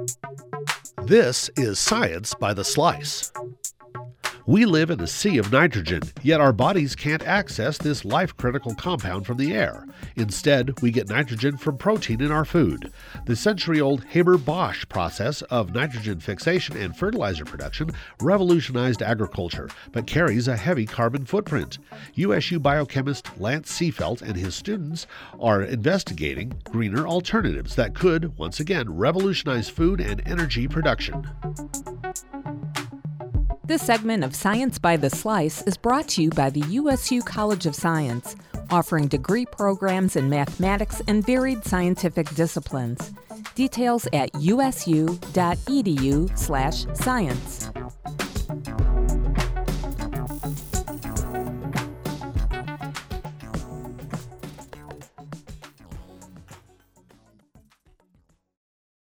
This is Science by the Slice. We live in a sea of nitrogen, yet our bodies can't access this life-critical compound from the air. Instead, we get nitrogen from protein in our food. The century-old Haber-Bosch process of nitrogen fixation and fertilizer production revolutionized agriculture, but carries a heavy carbon footprint. USU biochemist Lance Seefeld and his students are investigating greener alternatives that could, once again, revolutionize food and energy production. This segment of Science by the Slice is brought to you by the USU College of Science, offering degree programs in mathematics and varied scientific disciplines. Details at usu.edu/science.